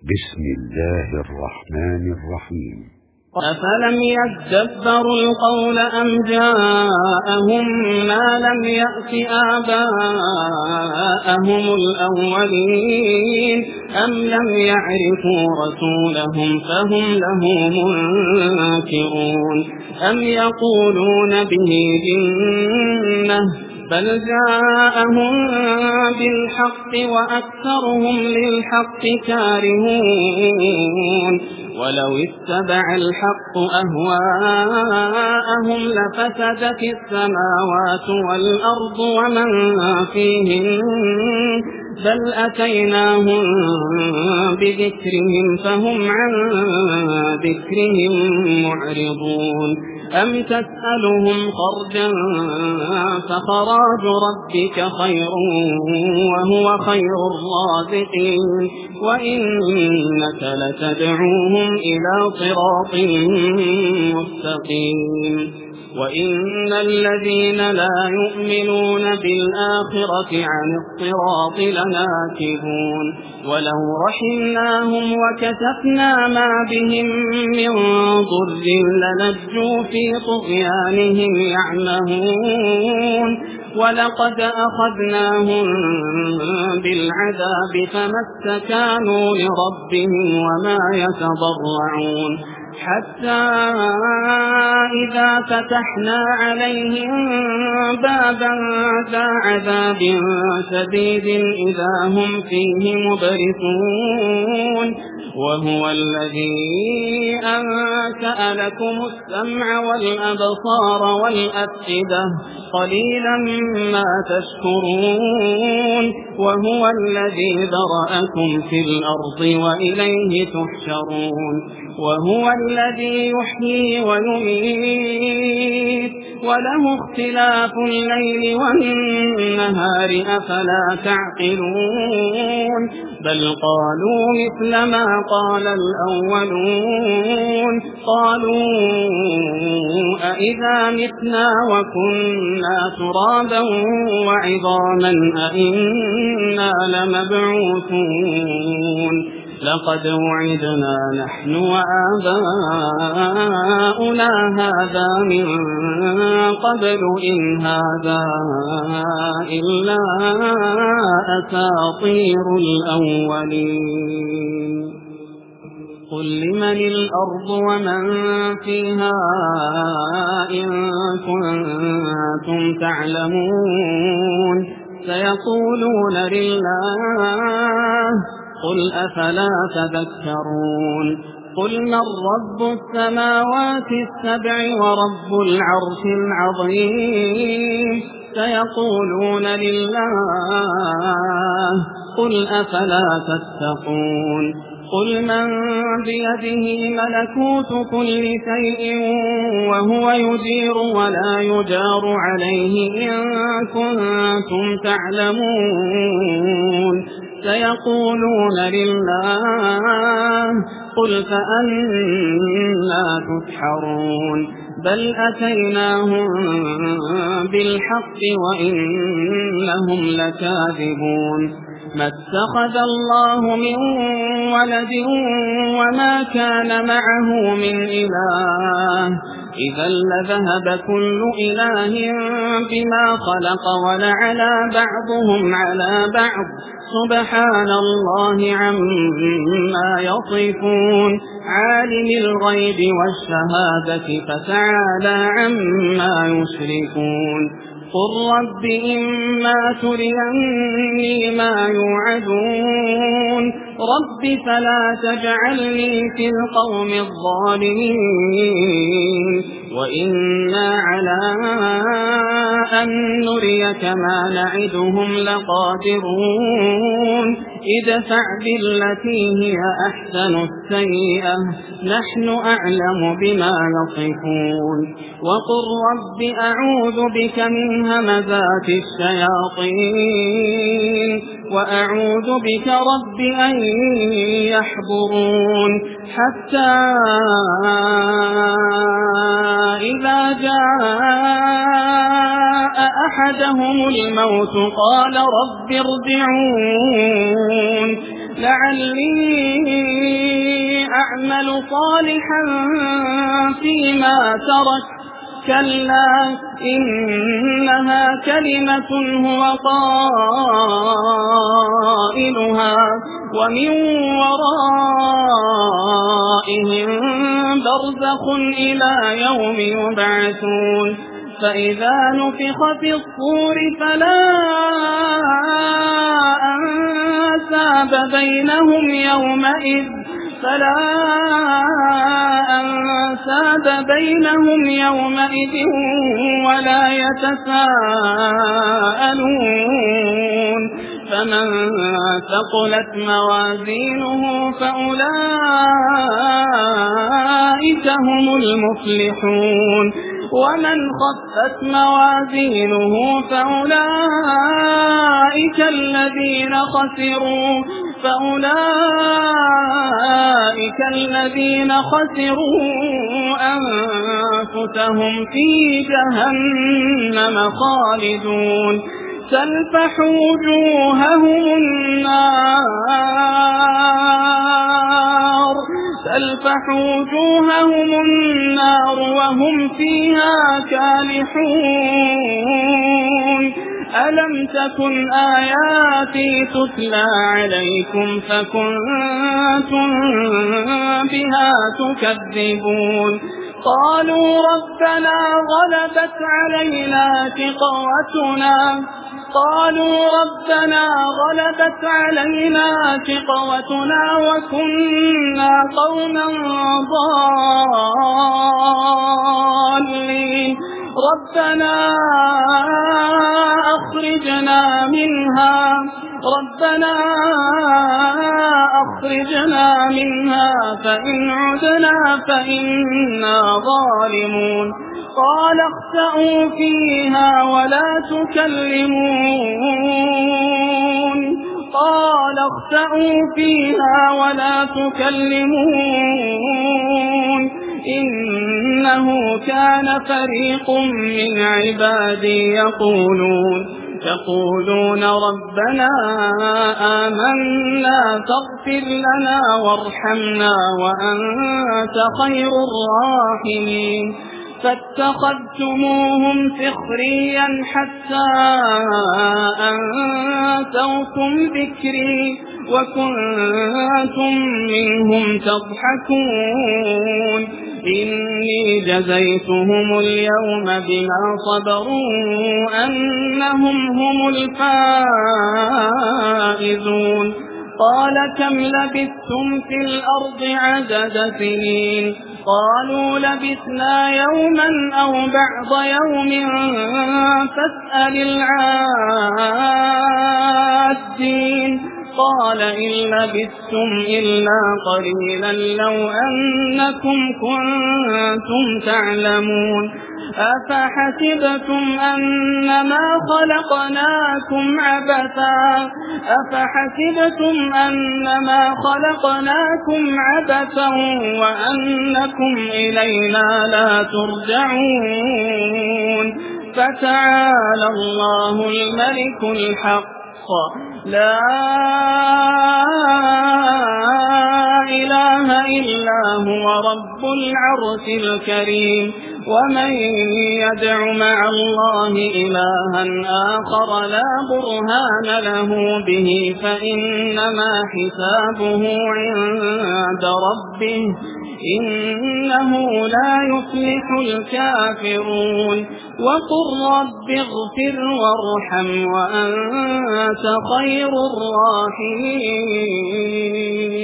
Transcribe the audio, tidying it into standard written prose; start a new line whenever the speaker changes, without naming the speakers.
بسم الله الرحمن الرحيم.
أفلم يدبروا القول أم جاءهم ما لم يأت آباءهم الأولين أم لم يعرفوا رسولهم فهم له منكرون أم يقولون به جنة بل جاءهم بالحق وأكثرهم للحق كارهون ولو اتبع الحق أهواءهم لفسدت السماوات والأرض ومن فيهن بل أتيناهم بذكرهم فهم عن ذكرهم معرضون أم تسألهم خرجا فخراج ربك خير وهو خير الرازقين وإنك لتدعوهم إلى صراط مستقيم وإن الذين لا يؤمنون بالآخرة عن الصراط لناكبون ولو رحمناهم وكشفنا ما بهم من ضر للجوا في طغيانهم يعمهون ولقد أخذناهم بالعذاب فما استكانوا لربهم وما يتضرعون حتى إذا فتحنا عليهم بابا ذا عذاب شديد إذا هم فيه مبرسون وهو الذي أنشأ لكم السمع والأبصار والأفئدة قليلا ما تشكرون وهو الذي ذرأكم في الأرض وإليه تحشرون وهو الذي يحيي ويميت وله اختلاف الليل والنهار أفلا تعقلون بل قالوا مثل ما قال الأولون قالوا أئذا متنا وكنا ترابا وعظاما أئنا لمبعوثون لقد وعدنا نحن وآباؤنا هذا من قبل إن هذا إلا أساطير الأولين قل لمن الأرض ومن فيها إن كنتم تعلمون سيقولون لله قل أفلا تذكرون قل من رب السماوات السبع ورب العرش العظيم سيقولون لله قل أفلا تتقون قل من بيده ملكوت كل شيء وهو يجير ولا يجار عليه إن كنتم تعلمون سيقولون لله قل فأنا تسحرون بل أتيناهم بالحق وإنهم لكاذبون ما اتخذ الله من ولد وما كان معه من إله إذا لذهب كل إله بما خلق ولعلى بعضهم على بعض سبحان الله عما يصفون عالم الغيب والشهادة فتعالى عما يشركون قل رب إما تريني ما يوعدون رب فلا تجعلني في القوم الظالمين وإنا على أن نريك ما نعدهم لقادرون ادفع بالتي هي أحسن السيئة نحن أعلم بما يصفون وقل رب أعوذ بك من همزات الشياطين وأعوذ بك رب أن يحضرون حتى إذا جاء أحدهم الموت قال رب ارجعون لعلي يعمل صالحا فيما ترك كلا إنها كلمة هو قائلها ومن ورائهم برزخ إلى يوم يبعثون فإذا نفخ في الصور فلا أنساب بينهم يومئذ ولا يتساءلون فمن ثقلت موازينه فأولئك هم المفلحون ومن خفت موازينه فأولئك الذين خسروا أنفسهم في جهنم خالدون تلفح وجوههم النار وهم فيها كالحون ألم تكن آياتي تتلى عليكم فكنتم بها تكذبون قالوا ربنا غلبت علينا شقوتنا وكنا قوما ضالين ربنا أخرجنا منها فإن عدنا فإنا ظالمون قال اخسئوا فيها ولا تكلمون إنه كان فريق من عبادي يقولون ربنا آمنا فاغفر لنا وارحمنا وأنت خير الراحمين فاتخذتموهم سخريا حتى أنسوكم ذكري وكنتم منهم تضحكون إني جزيتهم اليوم بما صبروا أنهم هم الفائزون قال كم لبثتم في الأرض عدد سنين قالوا لبثنا يوما أو بعض يوم فاسأل العادين قال إن لبثتم إلا قليلا لو أنكم كنتم تعلمون أفحسبتم أنما خلقناكم عبثا وأنكم إلينا لا ترجعون فتعالى الله الملك الحق لا إله إلا هو رب العرش الكريم ومن يدع مع الله إلها آخر لا برهان له به فإنما حسابه عند ربه إنه لا يفلح الكافرون وقل رب اغفر وارحم وأنت خير الراحمين